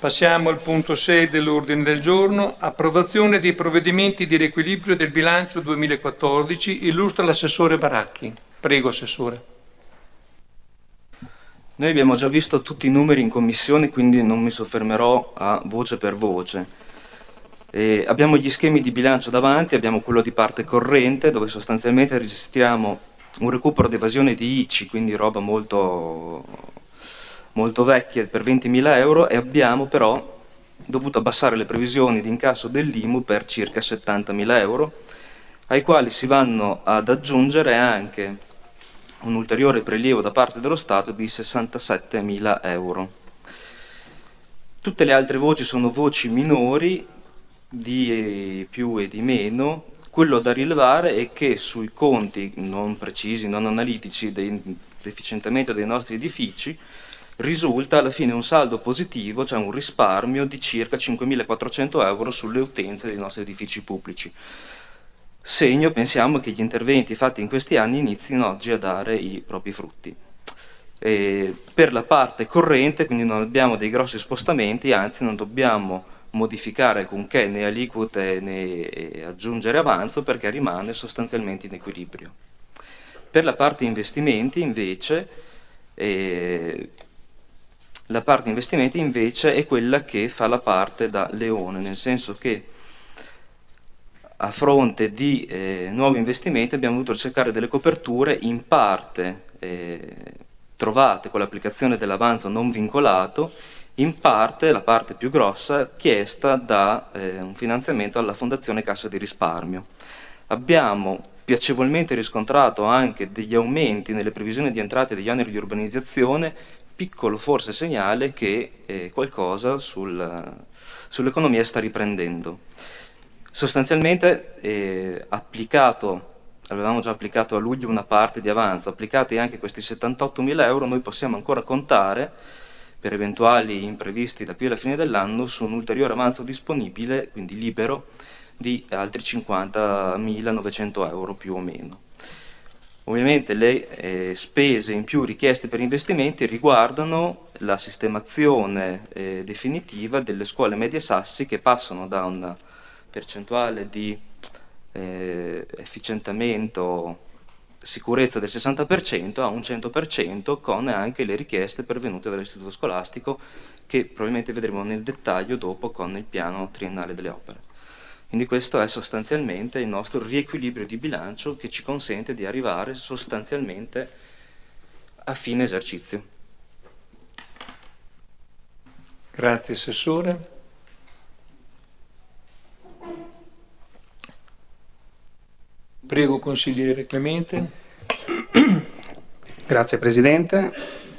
Passiamo al punto 6 dell'ordine del giorno, approvazione dei provvedimenti di riequilibrio del bilancio 2014. Illustra l'assessore Baracchi. Prego, assessore. Noi abbiamo già visto tutti i numeri in commissione, quindi non mi soffermerò a voce per voce. Abbiamo gli schemi di bilancio davanti, abbiamo quello di parte corrente, dove sostanzialmente registriamo un recupero di evasione di ICI, quindi roba molto vecchia, per 20.000 euro, e abbiamo però dovuto abbassare le previsioni di incasso dell'IMU per circa 70.000 euro, ai quali si vanno ad aggiungere anche un ulteriore prelievo da parte dello Stato di 67.000 euro. Tutte le altre voci sono voci minori, di più e di meno. Quello da rilevare è che sui conti non precisi, non analitici dell'efficientamento dei nostri edifici risulta alla fine un saldo positivo, cioè un risparmio di circa 5.400 euro sulle utenze dei nostri edifici pubblici. Segno, pensiamo, che gli interventi fatti in questi anni inizino oggi a dare i propri frutti. Per la parte corrente, quindi non abbiamo dei grossi spostamenti, anzi non dobbiamo modificare alcunché, né aliquote né aggiungere avanzo, perché rimane sostanzialmente in equilibrio. Per la parte investimenti invece è quella che fa la parte da leone, nel senso che a fronte di nuovi investimenti abbiamo dovuto cercare delle coperture in parte trovate con l'applicazione dell'avanzo non vincolato, in parte, la parte più grossa, chiesta da un finanziamento alla Fondazione Cassa di Risparmio. Abbiamo piacevolmente riscontrato anche degli aumenti nelle previsioni di entrate degli oneri di urbanizzazione, piccolo forse segnale che qualcosa sull'economia sta riprendendo. Sostanzialmente avevamo già applicato a luglio una parte di avanzo, applicati anche questi 78.000 euro, noi possiamo ancora contare, per eventuali imprevisti da qui alla fine dell'anno, su un ulteriore avanzo disponibile, quindi libero, di altri 50.900 euro più o meno. Ovviamente le spese in più richieste per investimenti riguardano la sistemazione definitiva delle scuole medie Sassi, che passano da una percentuale di efficientamento, sicurezza del 60% a un 100%, con anche le richieste pervenute dall'istituto scolastico, che probabilmente vedremo nel dettaglio dopo con il piano triennale delle opere. Quindi questo è sostanzialmente il nostro riequilibrio di bilancio, che ci consente di arrivare sostanzialmente a fine esercizio. Grazie assessore. Prego, consigliere Clemente. Grazie Presidente.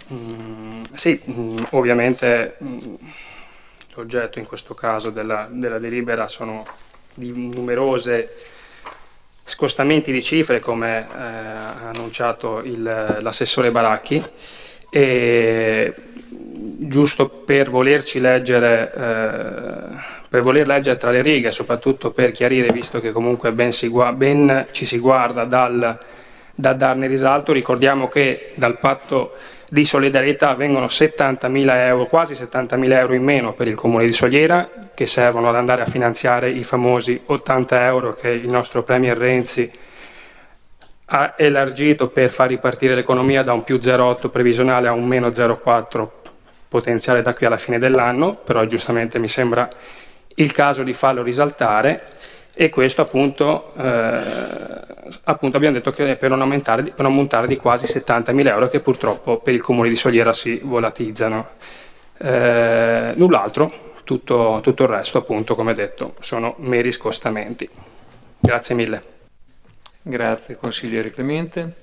Ovviamente l'oggetto in questo caso della delibera sono di numerose scostamenti di cifre, come ha annunciato l'assessore Baracchi, e giusto per voler leggere tra le righe, soprattutto per chiarire, visto che comunque ben ci si guarda da darne risalto, ricordiamo che dal patto di solidarietà vengono 70.000 euro, quasi 70.000 euro in meno per il comune di Soliera, che servono ad andare a finanziare i famosi 80 euro che il nostro Premier Renzi ha elargito per far ripartire l'economia da un più 0,8 previsionale a un meno 0,4 potenziale da qui alla fine dell'anno, però giustamente mi sembra il caso di farlo risaltare, e questo appunto abbiamo detto che per non ammontare di quasi 70.000 euro, che purtroppo per il comune di Soliera si volatizzano. Null'altro, tutto il resto appunto, come detto, sono meri scostamenti. Grazie mille. Grazie consigliere Clemente.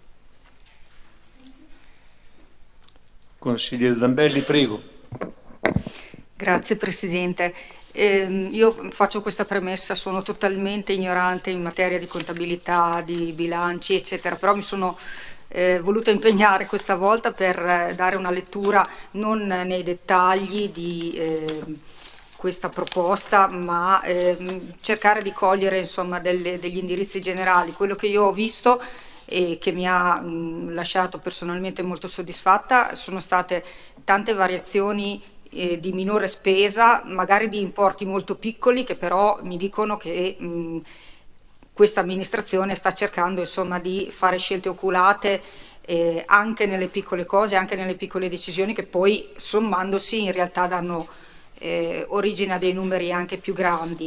Consigliere Zambelli, prego. Grazie Presidente. Io faccio questa premessa, sono totalmente ignorante in materia di contabilità, di bilanci, eccetera, però mi sono voluta impegnare questa volta per dare una lettura non nei dettagli di questa proposta, ma cercare di cogliere insomma degli indirizzi generali. Quello che io ho visto e che mi ha lasciato personalmente molto soddisfatta sono state tante variazioni di minore spesa, magari di importi molto piccoli, che però mi dicono che questa amministrazione sta cercando insomma di fare scelte oculate anche nelle piccole cose, anche nelle piccole decisioni, che poi sommandosi in realtà danno origine a dei numeri anche più grandi.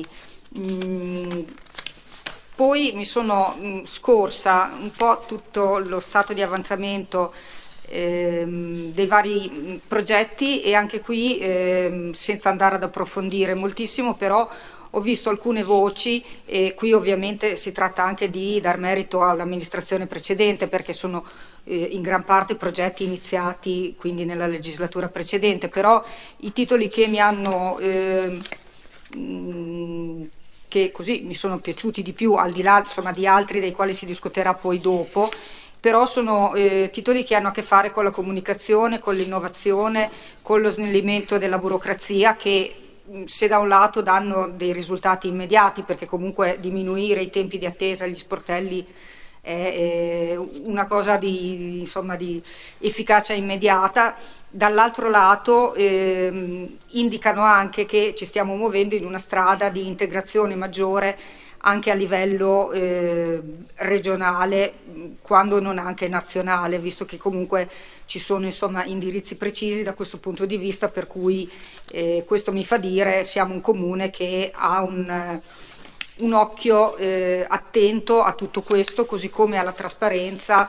Poi mi sono scorsa un po' tutto lo stato di avanzamento dei vari progetti, e anche qui senza andare ad approfondire moltissimo, però ho visto alcune voci, e qui ovviamente si tratta anche di dar merito all'amministrazione precedente, perché sono in gran parte progetti iniziati quindi nella legislatura precedente, però i titoli che mi hanno che così mi sono piaciuti di più, al di là insomma di altri dei quali si discuterà poi dopo, però sono titoli che hanno a che fare con la comunicazione, con l'innovazione, con lo snellimento della burocrazia, che se da un lato danno dei risultati immediati, perché comunque diminuire i tempi di attesa agli sportelli è una cosa di, insomma, di efficacia immediata, dall'altro lato indicano anche che ci stiamo muovendo in una strada di integrazione maggiore anche a livello regionale, quando non anche nazionale, visto che comunque ci sono insomma indirizzi precisi da questo punto di vista, per cui questo mi fa dire siamo un comune che ha un occhio attento a tutto questo, così come alla trasparenza,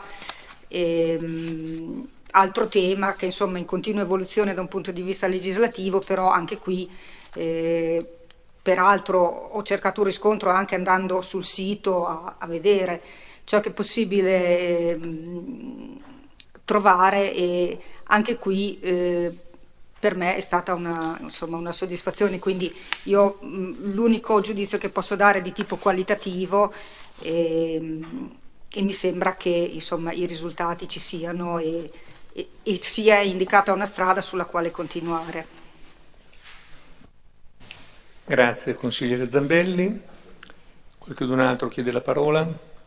altro tema che insomma in continua evoluzione da un punto di vista legislativo, però anche qui peraltro ho cercato un riscontro anche andando sul sito a vedere ciò che è possibile trovare, e anche qui per me è stata una soddisfazione, quindi io l'unico giudizio che posso dare è di tipo qualitativo, e mi sembra che insomma i risultati ci siano e sia indicata una strada sulla quale continuare. Grazie consigliere Zambelli. Qualcun altro chiede la parola?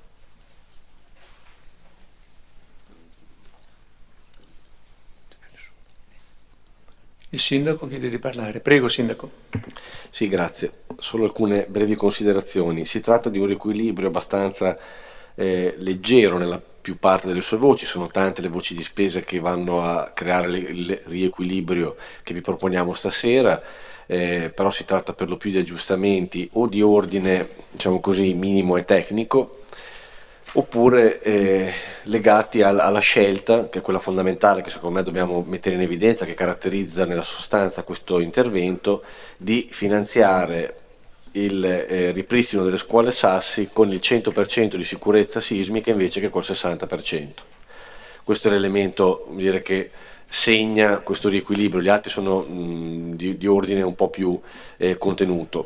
Il sindaco chiede di parlare. Prego sindaco. Sì, grazie. Solo alcune brevi considerazioni. Si tratta di un riequilibrio abbastanza leggero nella più parte delle sue voci. Sono tante le voci di spesa che vanno a creare il riequilibrio che vi proponiamo stasera. Però si tratta per lo più di aggiustamenti o di ordine, diciamo così, minimo e tecnico, oppure legati alla scelta, che è quella fondamentale, che secondo me dobbiamo mettere in evidenza, che caratterizza nella sostanza questo intervento, di finanziare il ripristino delle scuole Sassi con il 100% di sicurezza sismica invece che col 60%. Questo è l'elemento, dire, che segna questo riequilibrio. Gli altri sono di ordine un po' più contenuto.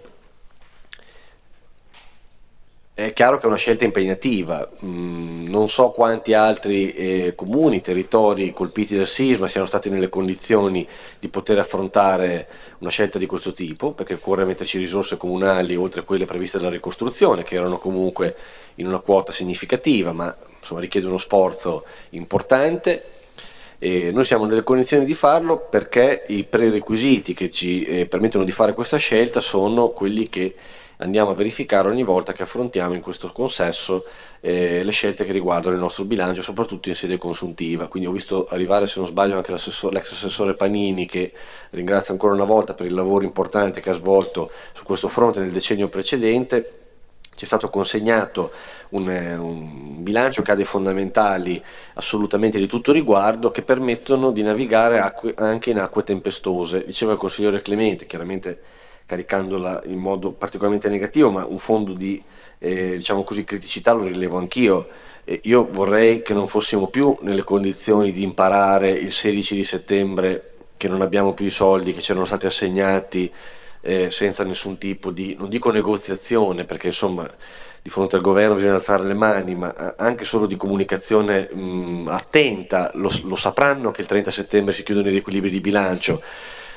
È chiaro che è una scelta impegnativa, non so quanti altri comuni, territori colpiti dal sisma siano stati nelle condizioni di poter affrontare una scelta di questo tipo, perché occorre metterci risorse comunali oltre a quelle previste dalla ricostruzione, che erano comunque in una quota significativa, ma insomma richiede uno sforzo importante. E noi siamo nelle condizioni di farlo perché i prerequisiti che ci permettono di fare questa scelta sono quelli che andiamo a verificare ogni volta che affrontiamo in questo consesso le scelte che riguardano il nostro bilancio, soprattutto in sede consuntiva. Quindi ho visto arrivare, se non sbaglio, anche l'ex assessore Panini, che ringrazio ancora una volta per il lavoro importante che ha svolto su questo fronte nel decennio precedente. Ci è stato consegnato un bilancio che ha dei fondamentali assolutamente di tutto riguardo, che permettono di navigare anche in acque tempestose. Diceva il consigliere Clemente, chiaramente caricandola in modo particolarmente negativo, ma un fondo di diciamo così, criticità lo rilevo anch'io. Io vorrei che non fossimo più nelle condizioni di imparare il 16 di settembre che non abbiamo più i soldi che ci erano stati assegnati, senza nessun tipo di, non dico negoziazione, perché insomma di fronte al governo bisogna alzare le mani, ma anche solo di comunicazione attenta. Lo sapranno che il 30 settembre si chiudono i riequilibri di bilancio,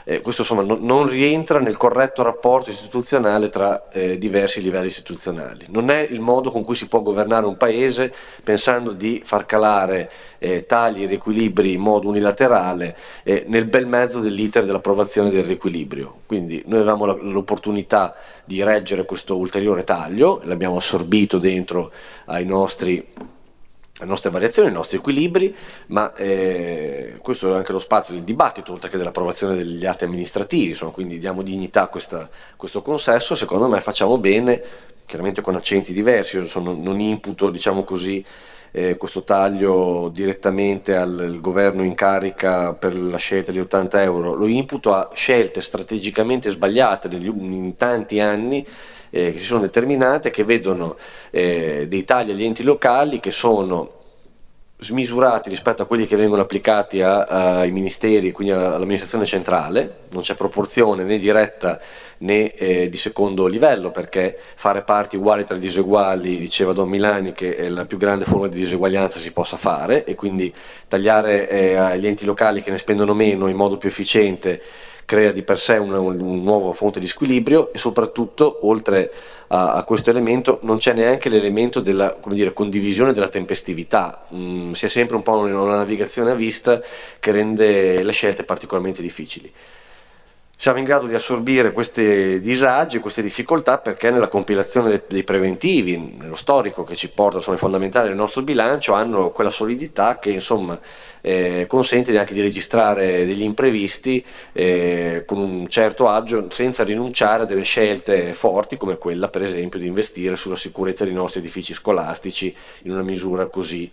questo insomma non rientra nel corretto rapporto istituzionale tra diversi livelli istituzionali. Non è il modo con cui si può governare un paese pensando di far calare tagli e riequilibri in modo unilaterale nel bel mezzo dell'iter dell'approvazione del riequilibrio. Quindi noi avevamo l'opportunità di reggere questo ulteriore taglio, l'abbiamo assorbito dentro alle nostre variazioni, ai nostri equilibri, ma questo è anche lo spazio del dibattito, oltre che dell'approvazione degli atti amministrativi, insomma, quindi diamo dignità a questo consesso. Secondo me facciamo bene, chiaramente con accenti diversi. Io non imputo, diciamo così, questo taglio direttamente al governo in carica per la scelta di 80 euro, lo imputo a scelte strategicamente sbagliate in tanti anni che si sono determinate, che vedono dei tagli agli enti locali che sono smisurati rispetto a quelli che vengono applicati ai ministeri, quindi all'amministrazione centrale. Non c'è proporzione né diretta né di secondo livello, perché fare parti uguali tra diseguali, diceva Don Milani, che è la più grande forma di diseguaglianza si possa fare, e quindi tagliare agli enti locali che ne spendono meno in modo più efficiente crea di per sé una nuova fonte di squilibrio. E soprattutto, oltre a questo elemento, non c'è neanche l'elemento della, come dire, condivisione della tempestività. Si è sempre un po' una navigazione a vista che rende le scelte particolarmente difficili. Siamo in grado di assorbire questi disagi, queste difficoltà, perché nella compilazione dei preventivi, nello storico che ci porta, sono i fondamentali del nostro bilancio, hanno quella solidità che insomma consente anche di registrare degli imprevisti con un certo agio, senza rinunciare a delle scelte forti, come quella per esempio di investire sulla sicurezza dei nostri edifici scolastici in una misura così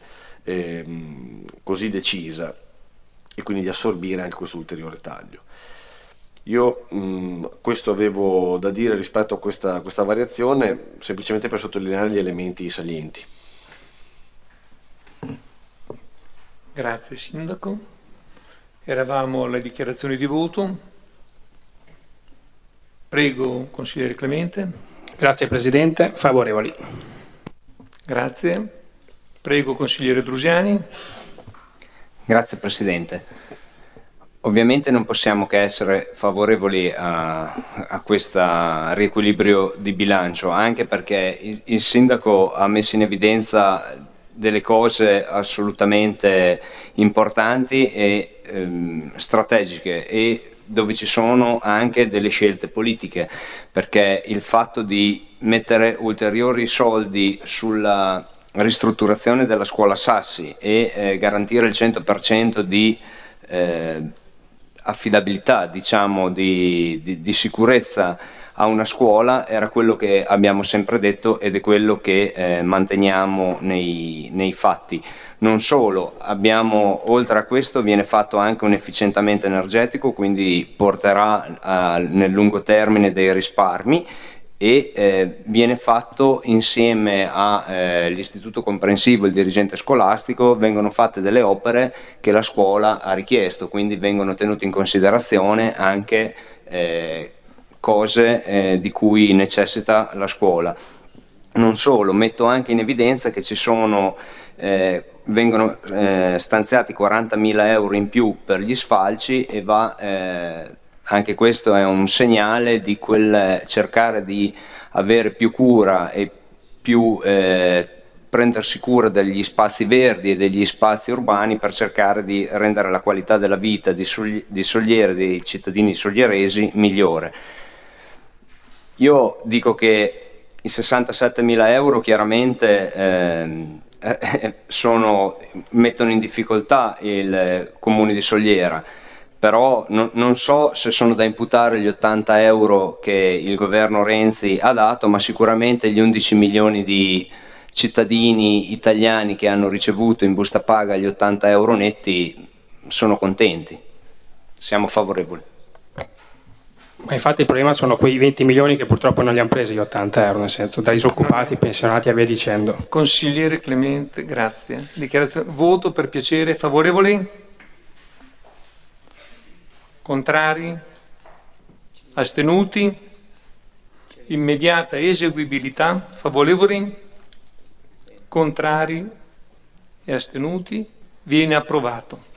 decisa, e quindi di assorbire anche questo ulteriore taglio. Io questo avevo da dire rispetto a questa variazione, semplicemente per sottolineare gli elementi salienti. Grazie Sindaco. Eravamo alle dichiarazioni di voto. Prego, consigliere Clemente. Grazie Presidente, favorevoli. Grazie. Prego, consigliere Drusiani. Grazie Presidente. Ovviamente non possiamo che essere favorevoli a questo riequilibrio di bilancio, anche perché il Sindaco ha messo in evidenza delle cose assolutamente importanti e strategiche, e dove ci sono anche delle scelte politiche, perché il fatto di mettere ulteriori soldi sulla ristrutturazione della scuola Sassi e garantire il 100% di affidabilità, diciamo, di sicurezza a una scuola era quello che abbiamo sempre detto, ed è quello che manteniamo nei fatti. Non solo, oltre a questo viene fatto anche un efficientamento energetico, quindi porterà nel lungo termine dei risparmi, e viene fatto insieme all'istituto comprensivo, il dirigente scolastico, vengono fatte delle opere che la scuola ha richiesto, quindi vengono tenute in considerazione anche cose di cui necessita la scuola. Non solo, metto anche in evidenza che vengono stanziati 40.000 euro in più per gli sfalci, e anche questo è un segnale di cercare di avere più cura e più prendersi cura degli spazi verdi e degli spazi urbani, per cercare di rendere la qualità della vita di Sogliere, dei cittadini soglieresi, migliore. Io dico che i 67.000 euro chiaramente mettono in difficoltà il comune di Sogliera, però non so se sono da imputare gli 80 euro che il governo Renzi ha dato, ma sicuramente gli 11 milioni di cittadini italiani che hanno ricevuto in busta paga gli 80 euro netti sono contenti. Siamo favorevoli. Ma infatti il problema sono quei 20 milioni che purtroppo non li hanno presi gli 80 euro, nel senso, da disoccupati, pensionati e via dicendo. Consigliere Clemente, grazie. Dichiarazione, voto per piacere, favorevoli? Contrari? Astenuti? Immediata eseguibilità? Favorevoli? Contrari e astenuti? Viene approvato.